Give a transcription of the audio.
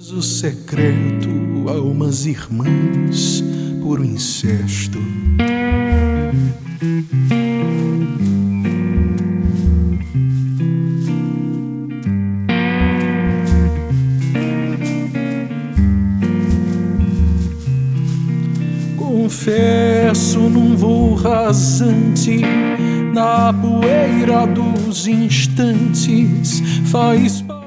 O secreto, almas irmãs, puro incesto. Confesso num voo rasante, na poeira dos instantes, faz parte